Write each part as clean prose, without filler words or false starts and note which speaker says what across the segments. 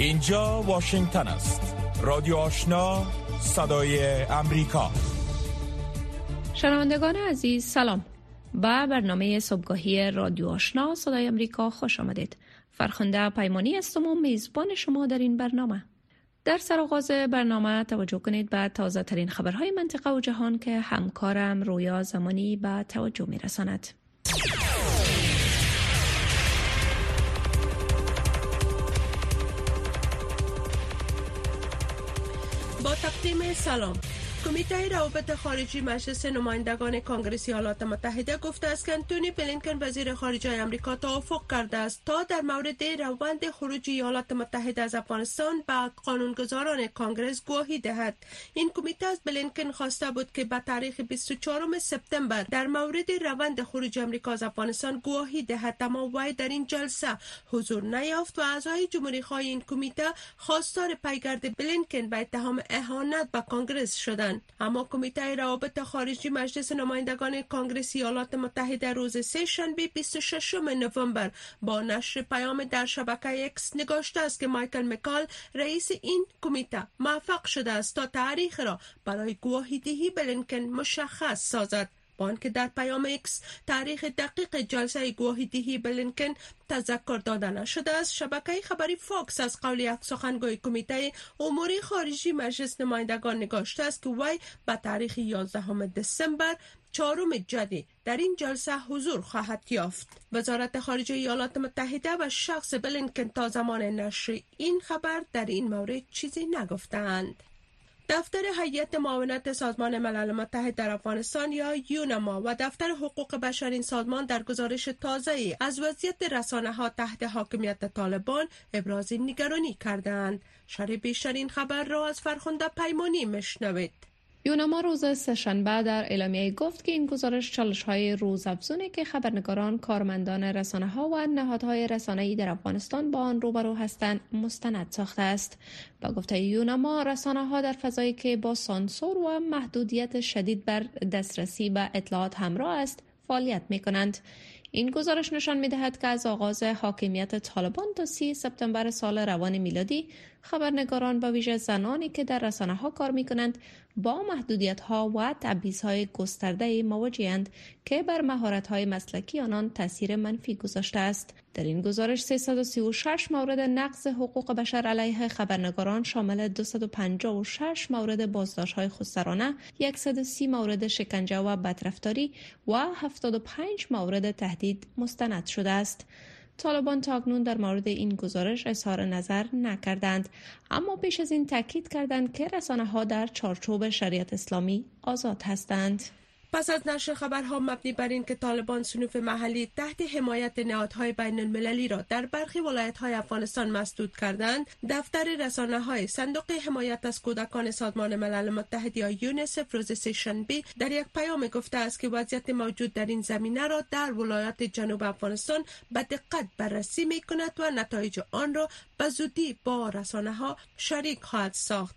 Speaker 1: اینجا واشنگتن است. رادیو آشنا، صدای امریکا.
Speaker 2: شنوندگان عزیز سلام. با برنامه صبحگاهی رادیو آشنا صدای امریکا خوش آمدید. فرخنده پیمانی هستم و میزبان شما در این برنامه. در سرآغاز برنامه توجه کنید به تازه ترین خبرهای منطقه و جهان که همکارم رویا زمانی به توجه می رساند.
Speaker 3: با تقدیم سلام. کمیته روابط خارجی مجلس نمایندگان کنگره ایالات متحده گفته است که انتونی بلینکن وزیر خارجه آمریکا توافق کرده است تا در مورد روند خروج ایالات متحده از افغانستان به قانونگذاران کنگره گواهی دهد. این کمیته از بلینکن خواسته بود که به تاریخ 24 سپتامبر در مورد روند خروج آمریکا از افغانستان گواهی دهد، اما وی در این جلسه حضور نیافت و اعضای جمهوری خواه این کمیته خواستار پیگرد بلینکن به اتهام اهانت به کنگره شدند. اما کمیته روابط خارجی مجلس نمایندگان کنگره ایالات متحده روز سه شنبه 26 نوامبر با نشر پیام در شبکه اکس نگاشته است که مایکل مکال رئیس این کمیته موفق شده است تا تاریخ را برای گواهی دهی بلینکن مشخص سازد. با آنکه در پیام اکس تاریخ دقیق جلسه گواهی دهی بلینکن تذکر داده نشده است، شبکه خبری فاکس از قول یک سخنگوی کمیته امور خارجی مجلس نمایندگان نگاشته است که وی به تاریخ 11 دسامبر 4 جدی در این جلسه حضور خواهد یافت. وزارت خارجه ایالات متحده و شخص بلینکن تا زمان نشر این خبر در این مورد چیزی نگفتند. دفتر هیئت معاونت سازمان ملل متحد در افغانستان یا یونما و دفتر حقوق بشر این سازمان در گزارش تازه‌ای از وضعیت رسانه‌ها تحت حاکمیت طالبان ابراز نگرانی کردند. شرح بیشتر این خبر را از فرخنده پیمانی میشنوید.
Speaker 2: یونما روز سه‌شنبه در اعلامیه گفت که این گزارش چالش‌های روزافزونی که خبرنگاران، کارمندان رسانه‌ها و نهادهای رسانه‌ای در افغانستان با آن روبرو هستند مستند ساخته است. با گفته یونما، رسانه‌ها در فضایی که با سانسور و محدودیت شدید بر دسترسی به اطلاعات همراه است، فعالیت می‌کنند. این گزارش نشان می‌دهد که از آغاز حاکمیت طالبان تا 30 سپتامبر سال روان میلادی، خبرنگاران به ویژه زنانی که در رسانه‌ها کار می‌کنند با محدودیت‌ها و تبعیض‌های گسترده مواجه‌اند که بر مهارت‌های مسلکی آنان تاثیر منفی گذاشته است. در این گزارش 336 مورد نقض حقوق بشر علیه خبرنگاران شامل 256 مورد بازداشت‌های خودسرانه، 130 مورد شکنجه و بدرفتاری و 75 مورد تهدید مستند شده است. طالبان تاکنون در مورد این گزارش اظهار نظر نکردند، اما پیش از این تاکید کردند که رسانه‌ها در چارچوب شریعت اسلامی آزاد هستند.
Speaker 3: پس از نشر خبرها مبنی بر این که طالبان صنوف محلی تحت حمایت نهادهای بین المللی را در برخی ولایت‌های افغانستان مسدود کردند، دفتر رسانه‌های صندوق حمایت از کودکان سازمان ملل متحد یا یونیسف روز سه‌شنبه در یک پیام گفته است که وضعیت موجود در این زمینه را در ولایات جنوب افغانستان به دقت بررسی می‌کند و نتایج آن را به زودی با رسانه‌ها شریک خواهد ساخت.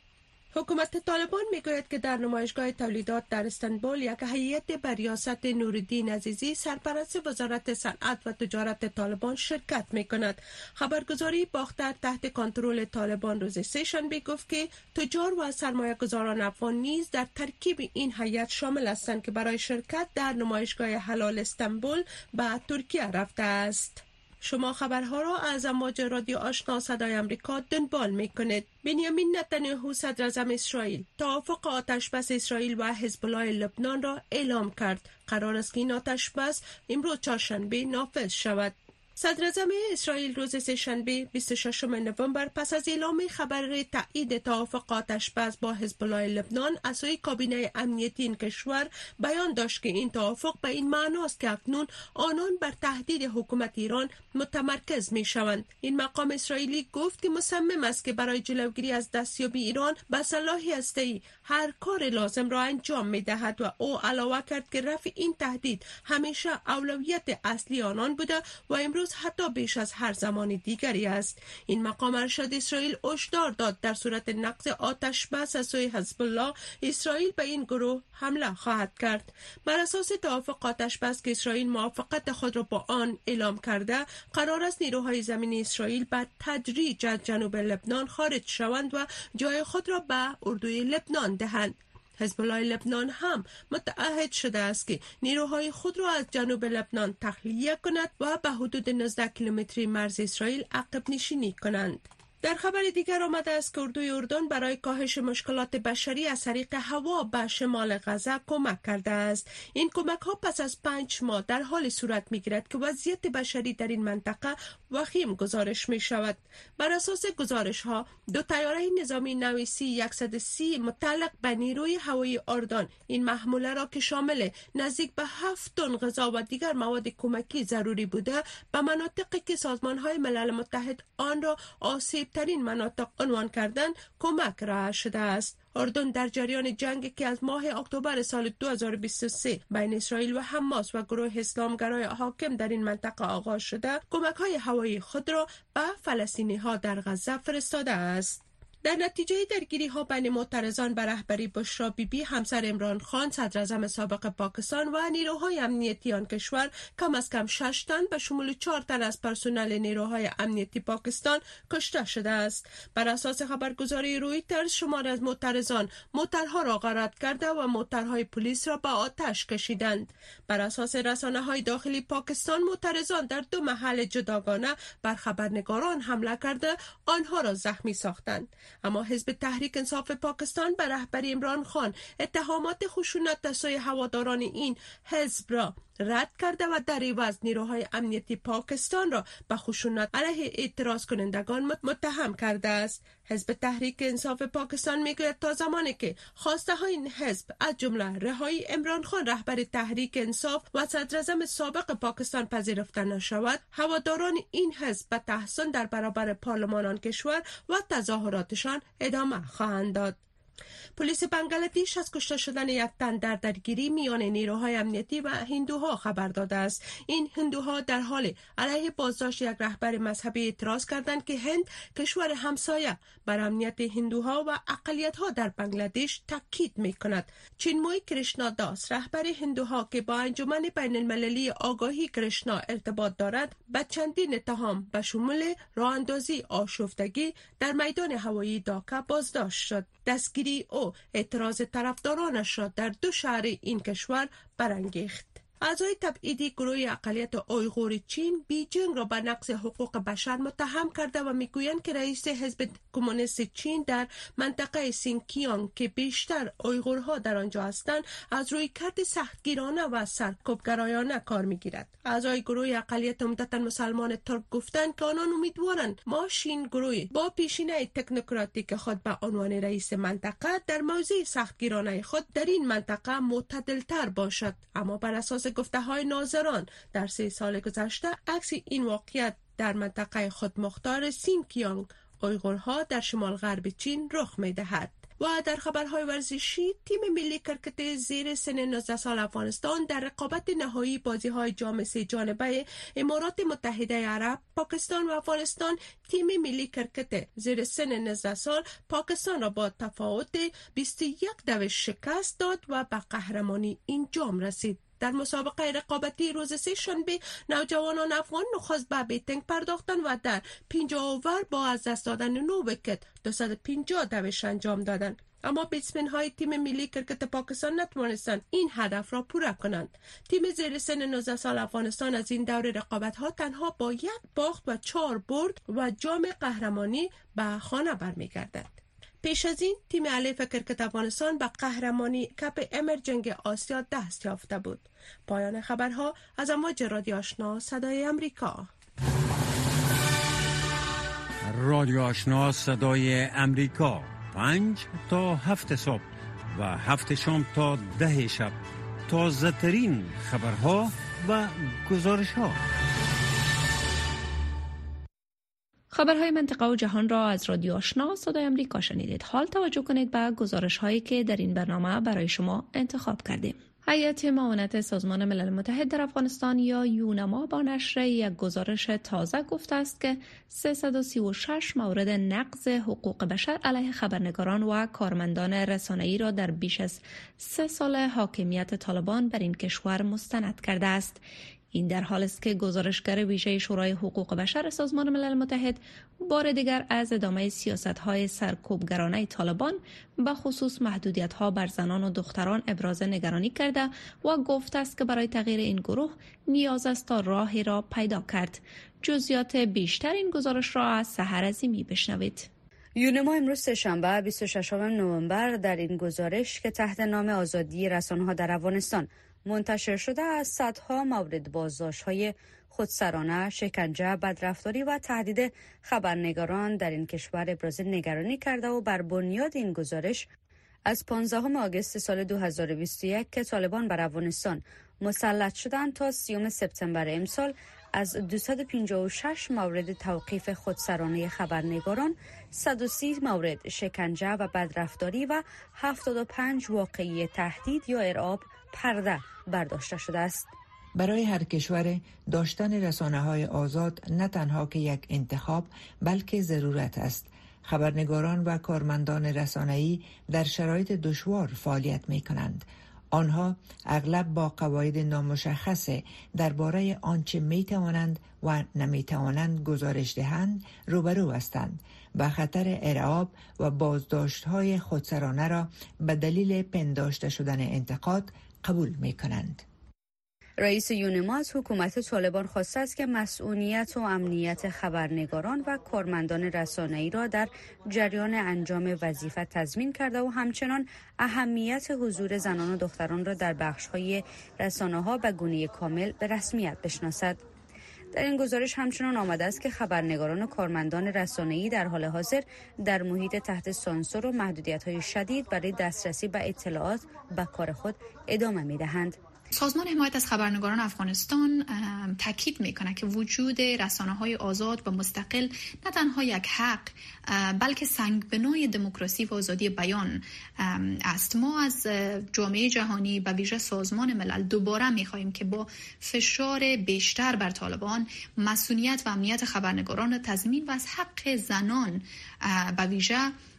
Speaker 3: حکومت طالبان میگوید که در نمایشگاه تولیدات در استانبول یک هیئت به ریاست نورالدین عزیزی سرپرست وزارت صنعت و تجارت طالبان شرکت میکند. خبرگزاری باختر تحت کنترل طالبان روز سه شنبه گفت که تجار و سرمایه‌گذاران افغان نیز در ترکیب این هیئت شامل هستند که برای شرکت در نمایشگاه حلال استانبول به ترکیه رفته است. شما خبرها را از امواج رادیو آشنا صدای امریکا دنبال میکنید. بنیامین نتانیاهو صدر اعظم اسرائیل توافق آتشبس اسرائیل و حزب الله لبنان را اعلام کرد. قرار است که این آتشبس امروز چهارشنبه نافذ شود. صدر اعظم اسرائیل روز سه‌شنبه 26 نوامبر پس از اعلام خبر تایید توافق آتشبس با حزب الله لبنان از سوی کابینه امنیتی این کشور بیان داشت که این توافق به این معناست که اکنون آنان بر تهدید حکومت ایران متمرکز می شوند. این مقام اسرائیلی گفت که مصمم است که برای جلوگیری از دستیابی ایران به سلاح هسته‌ای هر کار لازم را انجام می دهد و او علاوه کرد که رفع این تهدید همیشه اولویت اصلی آنان بوده و امروز امروز حتی بیش از هر زمان دیگری است. این مقام ارشد اسرائیل هشدار داد در صورت نقض آتش بس از سوی حزب الله اسرائیل به این گروه حمله خواهد کرد. بر اساس توافق آتش بس که اسرائیل موافقت خود را با آن اعلام کرده، قرار است نیروهای زمینی اسرائیل به تدریج از جنوب لبنان خارج شوند و جای خود را به اردوی لبنان دهند. حزب الله لبنان هم متعهد شده است که نیروهای خود را از جنوب لبنان تخلیه کند و به حدود 19 کیلومتری مرز اسرائیل عقب نشینی کنند. در خبر دیگر آمده است که اردوی اردن برای کاهش مشکلات بشری از طریق هوا به شمال غزه کمک کرده است. این کمک ها پس از 5 ماه در حال صورت می گیرد که وضعیت بشری در این منطقه وخیم گزارش می شود. بر اساس گزارش ها 2 طیاره نظامی نوع C-130 متعلق به نیروی هوایی اردن این محموله را که شامل نزدیک به 7 تن غذا و دیگر مواد کمکی ضروری بوده به مناطقی که سازمان های ملل متحد آن را آسیب ترین مناطق عنوان کردن کمک راه شده است. اردن در جریان جنگی که از ماه اکتبر سال 2023 بین اسرائیل و حماس و گروه اسلامگرای حاکم در این منطقه آغاز شده، کمک‌های هوایی خود را به فلسطینی‌ها در غزه فرستاده است. در نتیجه درگیری ها بین معترضان به رهبری بشرا بیبی همسر عمران خان صدر اعظم سابق پاکستان و نیروهای امنیتی آن کشور کم از کم 6 تن به شمول 4 تن از پرسنل نیروهای امنیتی پاکستان کشته شده است. بر اساس خبرگزاری رویترز شمار از معترضان موترها را غارت کرده و موترهای پلیس را به آتش کشیدند. بر اساس رسانه‌های داخلی پاکستان معترضان در 2 محل جداگانه بر خبرنگاران حمله کرده آنها را زخمی ساختند. اما حزب تحریک انصاف پاکستان به رهبری عمران خان اتهامات خشونت از سوی هواداران این حزب را رد کرده و در عوض نیروهای امنیتی پاکستان را به خشونت علیه اعتراض کنندگان متهم کرده است. حزب تحریک انصاف پاکستان میگوید تا زمانی که خواسته های این حزب از جمله رهایی عمران خان رهبر تحریک انصاف و صدر اعظم سابق پاکستان پذیرفته نشود، هواداران این حزب به تحصن در برابر پارلمان آن کشور و تظاهراتشان ادامه خواهند داد. پلیس بنگلادش از کشته شدن 1 تن در درگیری میان نیروهای امنیتی و هندوها خبر داده است. این هندوها در حال علیه بازداشت یک رهبر مذهبی اعتراض کردند که هند کشور همسایه بر امنیت هندوها و اقلیت‌ها در بنگلادش تاکید می‌کند. چینموی کرشنا داس رهبر هندوها که با انجمن بین‌المللی آگاهی کرشنا ارتباط دارد به چندین اتهام به شمول راه‌اندازی آشفتگی در میدان هوایی داکا بازداشت شد. دستگیری او اعتراض طرفدارانش را در 2 شهر این کشور برانگیخت. اعضای تبعیدی گروه اقلیت اویغور چین بیجینگ را به نقض حقوق بشر متهم کرده و میگویند که رئیس حزب کمونیست چین در منطقه سینکیانگ که بیشتر اویغورها در آنجا هستند از رویکرد سختگیرانه و سرکوبگرایانه کار میگیرد. اعضای گروه اقلیت عمدتاً مسلمان ترک گفتند که آنان امیدوارند ماشین گروه با پیشینه تکنوکراتیک خود به عنوان رئیس منطقه در موضع سختگیرانه خود در این منطقه معتدل‌تر باشد. اما بر اساس گفته‌های ناظران در 3 سال گذشته عکس این واقعیت در منطقه خودمختار سینکیانگ اویغورها در شمال غرب چین رخ می‌دهد. و در خبرهای ورزشی، تیم ملی کرکت زیر سن 19 سال افغانستان در رقابت نهایی بازی‌های جام 3 جانبه امارات متحده عرب، پاکستان و افغانستان، تیم ملی کرکت زیر سن 19 سال پاکستان را با تفاوت 21 شکست داد و به قهرمانی این جام رسید. در مسابقه رقابتی روز 3 شنبه نوجوانان افغان نخست به بیتینگ پرداختند و در 50 اوور با از دست دادن 9 ویکت 250 دوش انجام دادند. اما بیتسمن های تیم ملی کرکت پاکستان نتوانستند این هدف را پوره کنند. تیم زیر سن 19 سال افغانستان از این دور رقابت ها تنها با 1 باخت و 4 برد و جام قهرمانی به خانه برمیگردد. پیش از این تیم الیف کرکت افغانستان به قهرمانی کپ امرجنگ آسیا دست یافته بود. پایان خبرها از امواج رادیو آشنا صدای امریکا.
Speaker 4: رادیو آشنا صدای امریکا 5 تا 7 صبح و 7 شام تا 10 شب، تازه ترین خبرها و گزارش ها.
Speaker 2: خبرهای منطقه و جهان را از رادیو آشنا صدای امریکا شنیدید. حال توجه کنید به گزارش هایی که در این برنامه برای شما انتخاب کردیم. هیئت معاونت سازمان ملل متحد در افغانستان یا یونما با نشر یک گزارش تازه گفته است که 336 مورد نقض حقوق بشر علیه خبرنگاران و کارمندان رسانه‌ای را در بیش از 3 سال حاکمیت طالبان بر این کشور مستند کرده است. این در حالی است که گزارشگر ویژه شورای حقوق بشر سازمان ملل متحد بار دیگر از ادامه سیاست‌های سرکوبگرانه طالبان به خصوص محدودیت‌ها بر زنان و دختران ابراز نگرانی کرده و گفته است که برای تغییر این گروه نیاز است تا راهی را پیدا کرد. جزئیات بیشتر این گزارش را از سحر عظیمی بشنوید.
Speaker 5: یونما امروز سه‌شنبه 26 نوامبر در این گزارش که تحت نام آزادی رسانه‌ها در افغانستان منتشر شده از صدها مورد بازداشت‌های خودسرانه، شکنجه، بدرفتاری و تهدید خبرنگاران در این کشور ابراز نگرانی کرده و بر بنیاد این گزارش از 15 آگوست سال 2021 که طالبان بر افغانستان مسلط شدند تا 30 سپتامبر امسال از 256 مورد توقیف خودسرانه خبرنگاران، 130 مورد شکنجه و بدرفتاری و 75 واقعه تهدید یا ارعاب پرده برداشته شده است.
Speaker 6: برای هر کشور داشتن رسانه‌های آزاد نه تنها که یک انتخاب بلکه ضرورت است. خبرنگاران و کارمندان رسانه‌ای در شرایط دشوار فعالیت می‌کنند. آنها اغلب با قواعد نامشخص درباره آنچه می‌توانند و نمی‌توانند گزارش دهند روبرو هستند و خطر ارعاب و بازداشت‌های خودسرانه را به دلیل پنداشته شدن انتقاد قبول می‌کنند.
Speaker 5: رئیس یونما از حکومت طالبان خواسته است که مسئولیت و امنیت خبرنگاران و کارمندان رسانه‌ای را در جریان انجام وظیفه تضمین کرده و همچنان اهمیت حضور زنان و دختران را در بخش‌های رسانه‌ها به گونه کامل به رسمیت بشناسد. در این گزارش همچنان آمده است که خبرنگاران و کارمندان رسانه‌ای در حال حاضر در محیط تحت سانسور و محدودیت‌های شدید برای دسترسی به اطلاعات به کار خود ادامه می‌دهند.
Speaker 7: سازمان حمایت از خبرنگاران افغانستان تاکید میکنه که وجود رسانه‌های آزاد و مستقل نه تنها یک حق بلکه سنگبنای دموکراسی و آزادی بیان است. ما از جامعه جهانی و ویژه سازمان ملل دوباره میخواهیم که با فشار بیشتر بر طالبان مسئولیت و امنیت خبرنگاران را تضمین و از حق زنان و ویژه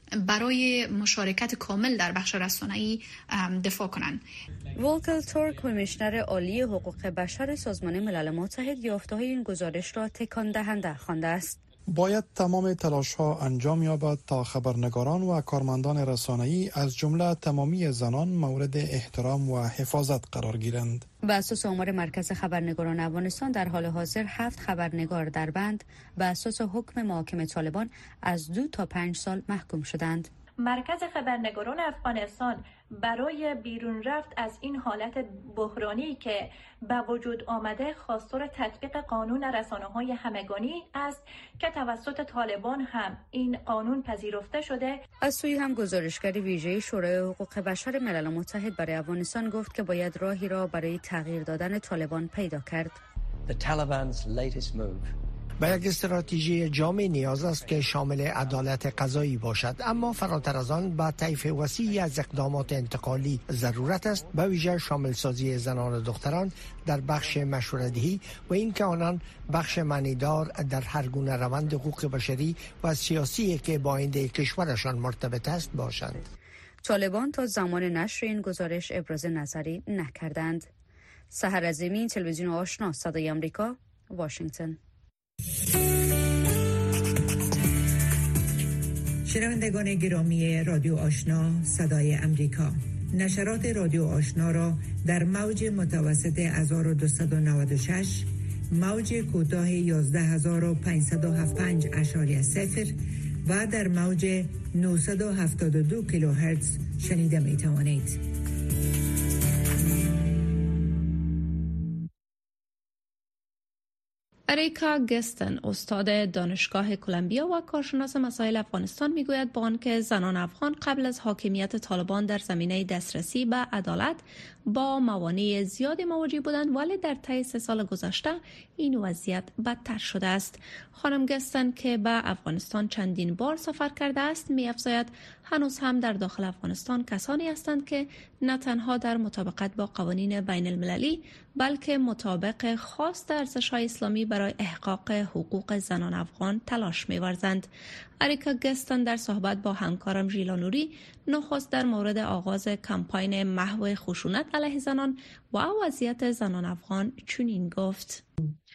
Speaker 7: برای مشارکت کامل در بخش رسانه‌ای دفاع کنند.
Speaker 5: ولکر تورک، کمیشنر عالی حقوق بشر سازمان ملل متحد، یافته‌های این گزارش را تکان دهنده خوانده است.
Speaker 8: باید تمام تلاش‌ها انجام یابد تا خبرنگاران و کارمندان رسانه‌ای از جمله تمامی زنان مورد احترام و حفاظت قرار گیرند.
Speaker 5: بر اساس آمار مرکز خبرنگاران افغانستان در حال حاضر 7 خبرنگار در بند بر اساس حکم محاکم طالبان از 2 تا 5 سال محکوم شدند.
Speaker 9: مرکز خبرنگاران افغانستان برای بیرون رفت از این حالت بحرانی که به وجود آمده خواستار تطبیق قانون رسانه‌های همگانی است که توسط طالبان هم این قانون پذیرفته شده.
Speaker 5: از سوی هم گزارشگر ویژه شورای حقوق بشر ملل متحد برای افغانستان گفت که باید راهی را برای تغییر دادن طالبان پیدا کرد.
Speaker 10: به یک استراتژی جامع نیاز است که شامل عدالت قضایی باشد، اما فراتر از آن به طیف وسیعی از اقدامات انتقالی ضرورت است، به ویژه شامل سازی زنان و دختران در بخش مشوره‌دهی و اینکه آنان بخش معنیدار در هر گونه روند حقوق بشری و سیاسی که با آینده کشورشان مرتبط است باشند.
Speaker 5: طالبان تا زمان نشر این گزارش ابراز نظری نکردند. سحر عظیمی، تلویزیون آشنا، صدای آمریکا، واشنگتن.
Speaker 11: شنوندگان گرامی رادیو آشنا صدای امریکا، نشرات رادیو آشنا را در موج متوسط 1296، موج کوتاه 11575.0 و در موج 972 کیلوهرتز شنیده می توانید.
Speaker 2: اریکا گستن، استاد دانشگاه کلمبیا و کارشناس مسائل افغانستان، میگوید با آنکه زنان افغان قبل از حاکمیت طالبان در زمینه دسترسی به عدالت با موانع زیادی مواجه بودند، ولی در طی 3 سال گذشته این وضعیت بدتر شده است. خانم گستن که به افغانستان چندین بار سفر کرده است می‌افزاید هنوز هم در داخل افغانستان کسانی هستند که نه تنها در مطابقت با قوانین بین المللی بلکه مطابق خواست ارزش‌های اسلامی برای احقاق حقوق زنان افغان تلاش می‌ورزند. اریکا گستن در صحبت با همکارم ژیلا نوری نخست در مورد آغاز کمپاین محو خشونت علیه زنان و وضعیت زنان افغان چنین گفت: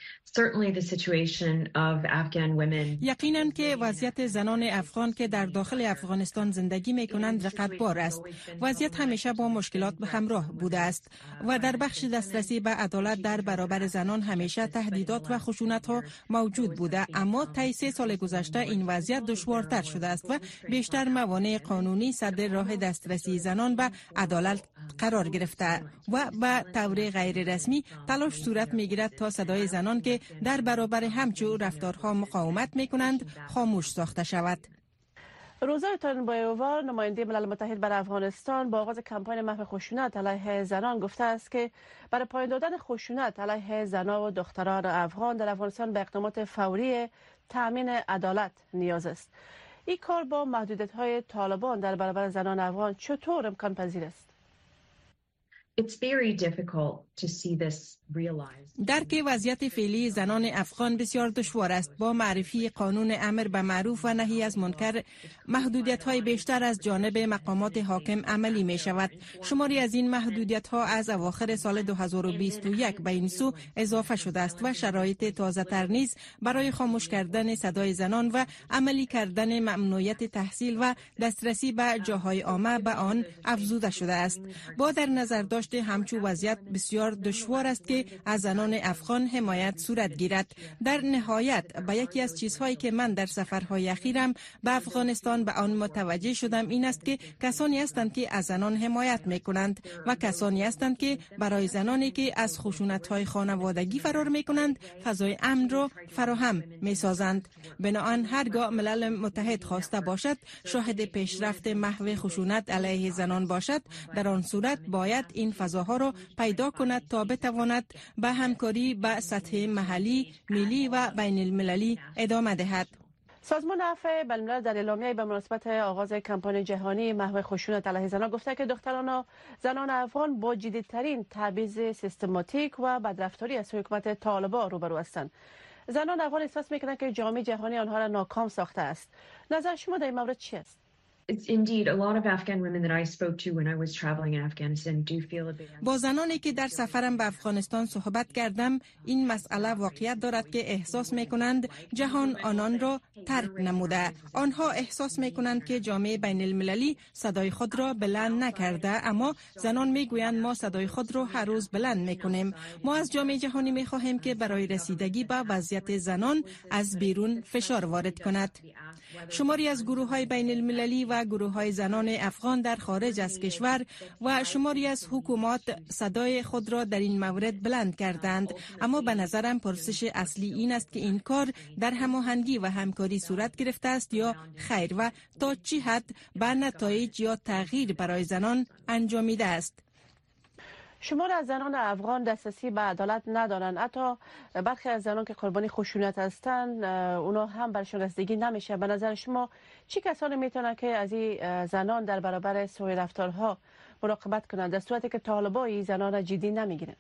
Speaker 12: یقیناً که وضعیت زنان افغان که در داخل افغانستان زندگی می‌کنند رقتبار است. وضعیت همیشه با مشکلات به همراه بوده است و در بخش دسترسی به عدالت در برابر زنان همیشه تهدیدات و خشونت‌ها موجود بوده، اما طی 3 سال گذشته این وضعیت دشوارتر شده است و بیشتر موانع قانونی سد راه دسترسی زنان به عدالت قرار گرفته و به طور غیر رسمی تلاش صورت می‌گیرد تا صدای زنان که در برابر همچون رفتارها مقاومت می‌کنند خاموش ساخته شود.
Speaker 3: روزا تانبایووا نماینده ملل متحد برای افغانستان با آغاز کمپاین محو خشونت علیه زنان گفته است که برای پایان دادن خشونت علیه زنان و دختران افغان در افغانستان به اقدامات فوری تامین عدالت نیاز است. این کار با محدودیت‌های طالبان در برابر زنان افغان چطور امکان پذیر است؟
Speaker 12: درک وضعیت فعلی زنان افغان بسیار دشوار است. با معرفی قانون امر به معروف و نهی از منکر، محدودیت‌های بیشتر از جانب مقامات حاکم عملی می شود. شماری از این محدودیت‌ها از اواخر سال 2021 به این سو اضافه شده است و شرایط تازه‌تر نیز برای خاموش کردن صدای زنان و عملی کردن ممنوعیت تحصیل و دسترسی به جاهای عامه به آن افزوده شده است. با در نظر داشت همچون وضعیت بسیار دشوار است که از زنان افغان حمایت صورت گیرد. در نهایت به یکی از چیزهایی که من در سفرهای اخیرم به افغانستان به آن متوجه شدم این است که کسانی هستند که از زنان حمایت میکنند و کسانی هستند که برای زنانی که از خشونت‌های خانوادگی فرار میکنند فضای امن را فراهم میسازند. بنابراین هرگاه ملل متحد خواسته باشد شاهد پیشرفت محو خشونت علیه زنان باشد، در آن صورت باید این فضاها را پیدا کند تا بتواند به همکاری به سطح محلی، ملی و بین المللی ادامه دهد.
Speaker 3: سازمان عفو بین‌الملل در اعلامیه‌ای به مناسبت آغاز کمپاین جهانی محو خشونت علیه زنان گفته که دختران و زنان افغان با جدی‌ترین تبعیض سیستماتیک و بدرفتاری از حکومت طالبان روبرو هستند. زنان افغان احساس می‌کنند که جامعه جهانی آنها را ناکام ساخته است. نظر شما در این مورد چی است؟
Speaker 12: با زنانی که در سفرم به افغانستان صحبت کردم این مسئله واقعیت دارد که احساس میکنند جهان آنان را ترک نموده. آنها احساس میکنند که جامعه بین المللی صدای خود را بلند نکرده، اما زنان میگویند ما صدای خود را هر روز بلند میکنیم. ما از جامعه جهانی میخواهیم که برای رسیدگی به وضعیت زنان از بیرون فشار وارد کند. شماری از گروه‌های بین المللی و گروه‌های زنان افغان در خارج از کشور و شماری از حکومات صدای خود را در این مورد بلند کردند، اما به نظرم پرسش اصلی این است که این کار در هماهنگی و همکاری صورت گرفته است یا خیر و تا چه حد به نتایج یا تغییر برای زنان انجامیده است.
Speaker 3: شمار از زنان افغان دسترسی به عدالت ندارند. حتی برخی از زنان که قربانی خشونت هستند اونا هم برشون رسیدگی نمیشه. به نظر شما چی کسانی میتونن که از این زنان در برابر سوء رفتارها مراقبت کنند در صورتی که طالبان این زنان را جدی نمیگیرند؟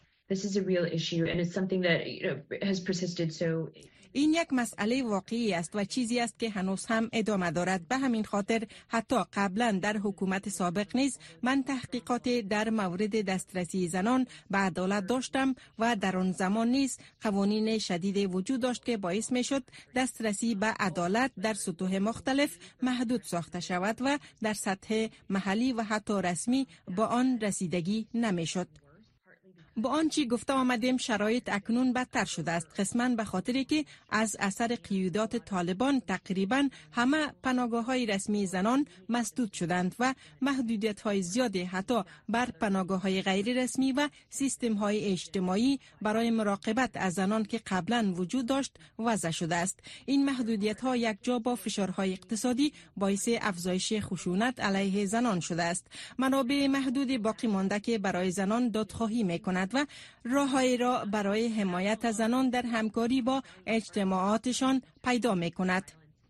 Speaker 12: این یک مسئله واقعی است و چیزی است که هنوز هم ادامه دارد. به همین خاطر حتی قبلا در حکومت سابق نیز من تحقیقات در مورد دسترسی زنان به عدالت داشتم و در آن زمان نیز قوانین شدید وجود داشت که باعث می شد دسترسی به عدالت در سطوح مختلف محدود ساخته شود و در سطح محلی و حتی رسمی با آن رسیدگی نمی شد. با آنچه گفته آمدیم شرایط اکنون بدتر شده است، قسماً به خاطری که از اثر قیودات طالبان تقریباً همه پناهگاه‌های رسمی زنان مسدود شدند و محدودیت‌های زیادی حتی بر پناهگاه‌های غیر رسمی و سیستم‌های اجتماعی برای مراقبت از زنان که قبلاً وجود داشت وضع شده است. این محدودیت‌ها یکجا با فشارهای اقتصادی باعث افزایش خشونت علیه زنان شده است. منابع محدود باقی مانده که برای زنان دادخواهی می‌کند و راه‌هایی را برای حمایت از زنان در همکاری با اجتماعاتشان پیدا می‌کند.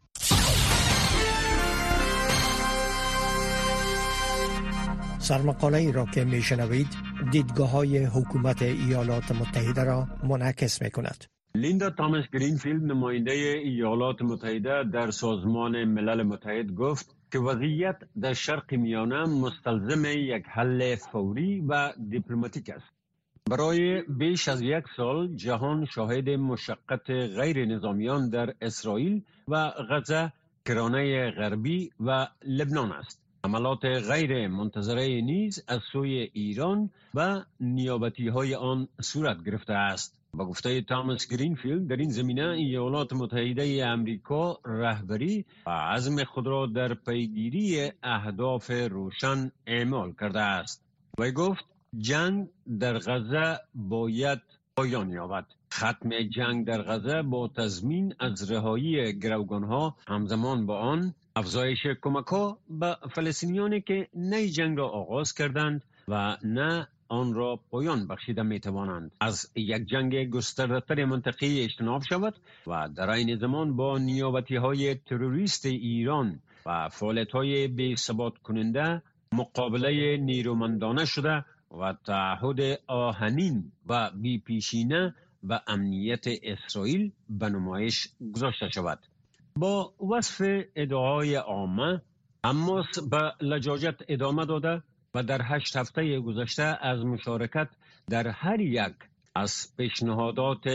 Speaker 10: سرمقاله ای را که میشنوید دیدگاه‌های حکومت ایالات متحده را منعکس می‌کند.
Speaker 13: لیندا تامس گرینفیلد نماینده ایالات متحده در سازمان ملل متحد گفت که وضعیت در شرق میانه مستلزم یک حل فوری و دیپلماتیک است. برای بیش از یک سال جهان شاهد مشقت غیر نظامیان در اسرائیل و غزه، کرانه غربی و لبنان است. حملات غیر منتظره نیز از سوی ایران و نیابتی‌های آن صورت گرفته است. با گفته تامس گرینفیلد در این زمینه ایالات متحده امریکا رهبری و عزم خود را در پیگیری اهداف روشن اعمال کرده است. و گفت جنگ در غزه باید پایان یابد. ختم جنگ در غزه با تضمین از رهایی گروگانها همزمان با آن افزایش کمک‌ها به فلسطینیانی که نه جنگ را آغاز کردند و نه آن را پایان بخشیده می‌توانند از یک جنگ گسترده‌تر منطقی اجتناب شود و در این زمان با نیابتی‌های تروریست ایران و فعالیت‌های بی‌ثبات کننده مقابله نیرومندانه شده و تعهد آهنین و بی‌پیشینه و امنیت اسرائیل به نمایش گذاشته شود. با وصف ادعای عامه حماس به لجاجت ادامه داده و در 8 هفته گذشته از مشارکت در هر یک از پیشنهادات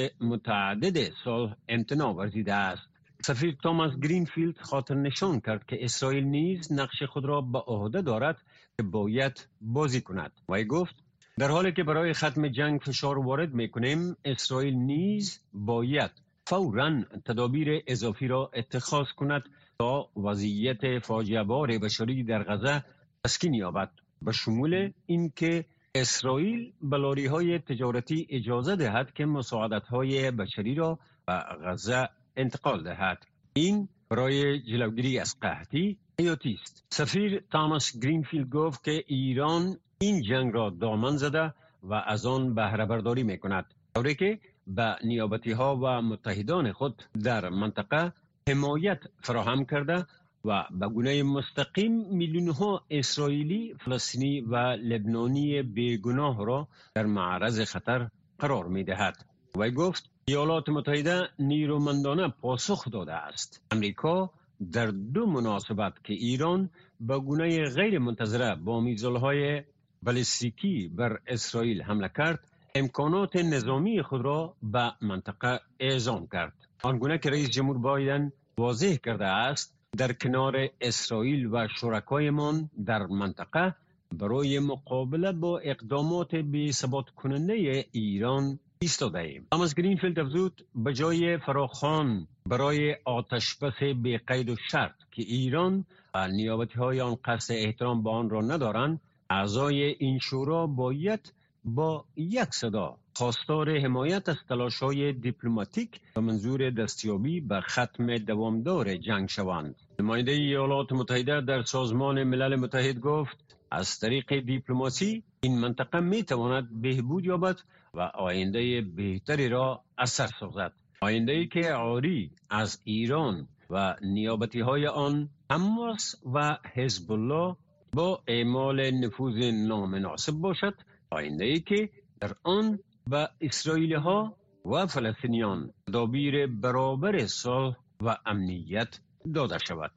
Speaker 13: متعدد صلح امتناع ورزیده است. سفیر تامس گرینفیلد خاطر نشان کرد که اسرائیل نیز نقش خود را به عهده دارد که باید بازی کند. و گفت در حالی که برای ختم جنگ فشار وارد میکنیم، اسرائیل نیز باید فوراً تدابیر اضافی را اتخاذ کند تا وضعیت فاجعه بار بشری در غزه تسکین یابد، به شمول اینکه اسرائیل به لاری‌های تجارتی اجازه دهد که مساعدت‌های بشری را به غزه انتقال دهد. این برای جلوگیری از قحطی حیاتی است. سفیر تامس گرینفیلد گفت که ایران این جنگ را دامن زده و از آن بهره برداری می‌کند، طوری که به نیابتی‌ها و متحدان خود در منطقه حمایت فراهم کرده و به گونه مستقیم میلیون‌ها اسرائیلی، فلسطینی و لبنانی بیگناه را در معرض خطر قرار می‌دهد. و گفت ایالات متحده نیرومندانه پاسخ داده است. امریکا در 2 مناسبت که ایران به گونه غیر منتظره با میزایل‌های بالستیکی بر اسرائیل حمله کرد، امکانات نظامی خود را به منطقه اعزام کرد. آنگونه که رئیس جمهور بایدن واضح کرده است در کنار اسرائیل و شرکایمان در منطقه برای مقابله با اقدامات بی‌ثبات کننده ایران ایستاده ایم. تامس گرینفیلد افزود به جای فراخوان برای آتشبس بی قید و شرط که ایران و نیابتی‌های آن قصد احترام به آن را ندارند، اعضای این شورا باید با یک صدا خواستار حمایت از تلاش‌های دیپلماتیک به منظور دستیابی به ختم دوامدار جنگ شوند. نماینده ایالات متحده در سازمان ملل متحد گفت از طریق دیپلماسی این منطقه می‌تواند بهبود یابد و آینده بهتری را اثر سازد. آینده‌ای که عاری از ایران و نیابتی‌های آن، حماس و حزب الله با اعمال نفوذ نامناسب باشد، آینده‌ای که در آن به اسرائیلی‌ها و فلسطینیان تدابیر برابر صلح و امنیت داده شود.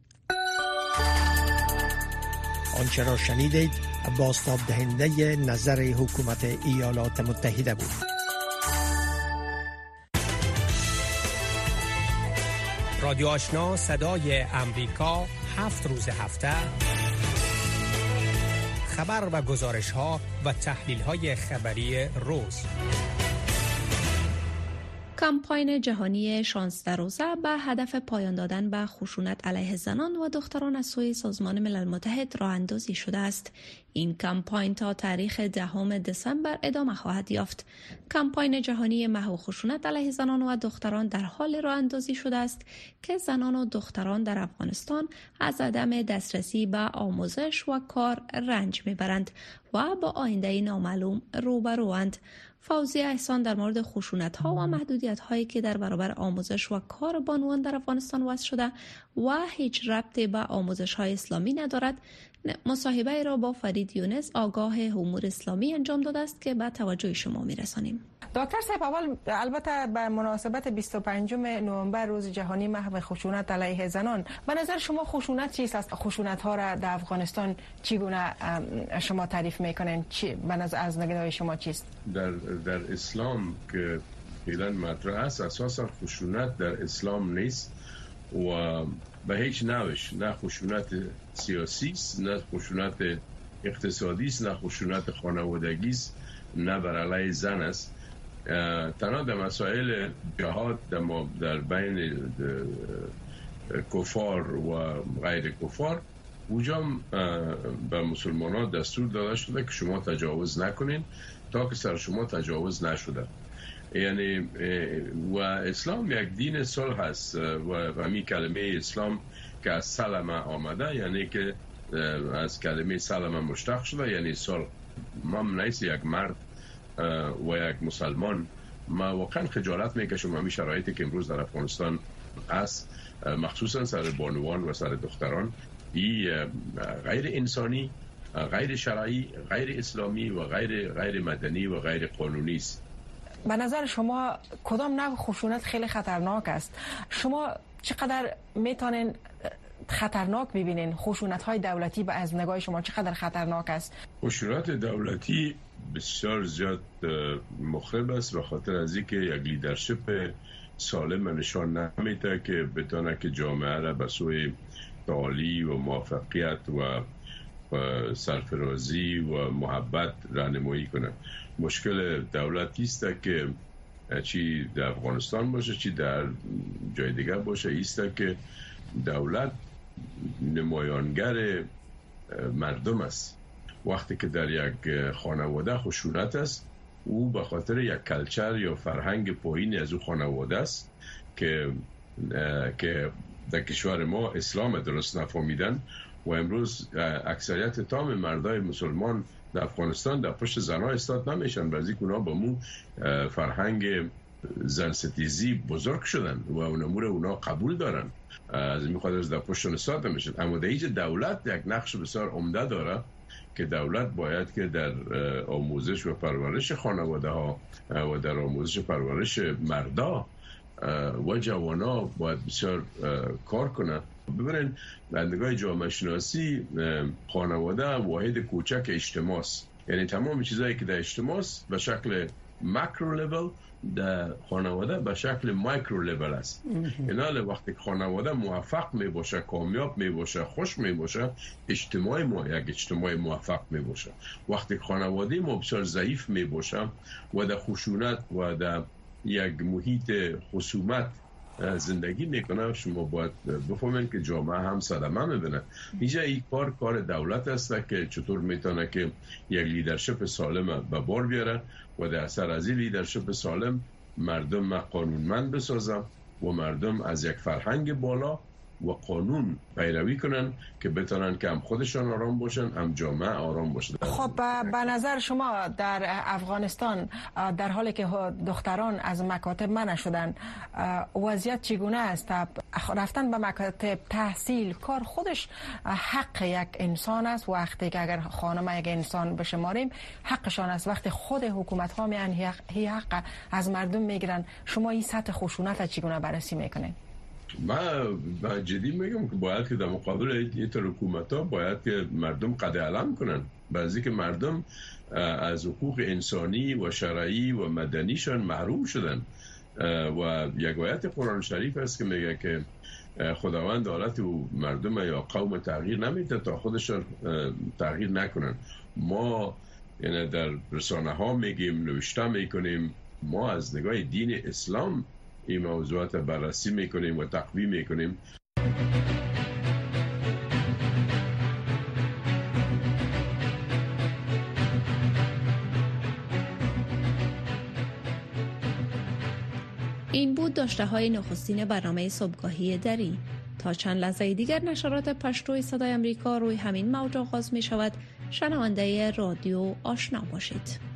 Speaker 10: آنچه را شنیدید بازتاب دهنده نظر حکومت ایالات متحده بود.
Speaker 14: رادیو آشنا صدای امریکا 7 روز هفته خبر و گزارش ها و تحلیل های خبری روز.
Speaker 2: کمپاین جهانی 16 روزه به هدف پایان دادن به خشونت علیه زنان و دختران از سوی سازمان ملل متحد راه اندازی شده است. این کمپاین تا تاریخ 10 دسامبر ادامه خواهد یافت. کمپاین جهانی محو خشونت علیه زنان و دختران در حال راه اندازی شده است که زنان و دختران در افغانستان از عدم دسترسی به آموزش و کار رنج میبرند و با آینده نامعلوم روبروند. فوزیه احسان در مورد خشونت‌ها و محدودیت‌هایی که در برابر آموزش و کار بانوان در افغانستان وضع شده و هیچ ربطی به آموزش‌های اسلامی ندارد، مصاحبه را با فرید یونس آگاه امور اسلامی انجام داده است که به توجه شما می‌رسانیم.
Speaker 12: دکتر صاحب، اول البته به مناسبت 25 نوامبر روز جهانی محو خشونت علیه زنان، به نظر شما خشونت چیست است؟ خشونت ها را در افغانستان چگونه شما تعریف میکنین؟ به نظر از نگاه شما چیست؟
Speaker 15: در اسلام که فعلا مطرح است، اساسا خشونت در اسلام نیست و به هیچ نوعش، نه خشونت سیاسی است، نه خشونت اقتصادی است، نه خشونت خانوادگی است، نه بر علیه زن است. تنها در مسائل جهاد در بین کفار و غیر کفار اونجا به مسلمانان دستور داده شده که شما تجاوز نکنین تا که سر شما تجاوز نشده. یعنی و اسلام یک دین صلح است و همین کلمه اسلام که از سلمه آمده، یعنی که از کلمه سلمه مشتق شده، یعنی صلح. من نیست یک مرد و یک مسلمان، ما واقعا خجالت میکشم همین شرایطی که امروز در افغانستان است، مخصوصا سر بانوان و سر دختران. این غیر انسانی، غیر شرعی، غیر اسلامی و غیر مدنی و غیر قانونی است.
Speaker 12: به نظر شما کدام نوع خشونت خیلی خطرناک است؟ شما چقدر میتونین خطرناک ببینین خشونت های دولتی؟ به از نگاه شما چقدر خطرناک است؟
Speaker 15: خشونت دولتی بسیار زیاد مخرب است، به خاطر از اینکه یک لیدرشپ سالم نشان نمیده که بتونه که جامعه را به سوی تعالی و موفقیت و سرفرازی و محبت راهنمایی کنه. مشکل دولتی است که چی در افغانستان باشه چی در جای دیگر باشه، است که دولت نمایانگر مردم است. وقتی که در یک خانواده خشونت است، او به خاطر یک کلچر یا فرهنگ پایینی از او خانواده است که در کشور ما اسلام درست نفهمیدن و امروز اکثریت تام مردای مسلمان در افغانستان در پشت زنها استاد نمیشن، بعضی اونا با مو فرهنگ زن ستیزی بزرگ شدن و اون امور اونا قبول دارن، از این خاطر در پشت استاد نمیشن. اما در اینجا دولت یک نقش بسیار عمده داره که دولت باید که در آموزش و پرورش خانواده ها و در آموزش و پرورش مردا و جوانا باید بسیار کار کنه. ببینید از نگاه جامعه شناسی خانواده واحد کوچک اجتماع است، یعنی تمام چیزایی که در اجتماع است به شکل ماکرو لول، در خانواده به شکل مایکرو لول است. یعنی وقتی خانواده موفق می باشه، کامیاب می باشه، خوش می باشه، اجتماع ما یک اجتماع موفق می باشه. وقتی خانواده ما بسیار ضعیف می باشه و در خشونت و در یک محیط خصومت زندگی میکنه، شما باید بفهمین که جامعه هم صدمه میبینه. اینجا این کار دولت است که چطور میتونه که یک لیدرشپ سالم به بار بیاره و در اثر از این لیدرشپ سالم مردم قانونمند بسازن و مردم از یک فرهنگ بالا و قانون پیروی کنن که بتونن که هم خودشان آرام باشن هم جامعه آرام باشه.
Speaker 12: خب به نظر شما در افغانستان در حالی که دختران از مکاتب منع شدن، وضعیت چگونه است؟ رفتن به مکاتب، تحصیل، کار خودش حق یک انسان است. وقتی که اگر خانم یک انسان بشماریم حقشان است. وقتی خود حکومت ها میان هی حق از مردم میگیرن، شما این سطح خشونت چگونه بررسی میکنین؟
Speaker 15: من جدی میگم که باید که در مقابل این حکومت ها باید که مردم قد علم کنن، بعضی که مردم از حقوق انسانی و شرعی و مدنیشان محروم شدن. و یک آیت قرآن شریف است که میگه که خداوند حالت و مردم یا قوم تغییر نمیده تا خودشون تغییر نکنن. ما یعنی در رسانه ها میگیم، نوشته میکنیم، ما از نگاه دین اسلام این موضوعات بررسی میکنیم و تقویم میکنیم.
Speaker 2: این بود داشته های نخستین برنامه صبحگاهی دری. تا چند لحظه دیگر نشرات پشتوی صدای امریکا روی همین موج آغاز می شود. شنونده رادیو آشنا باشید.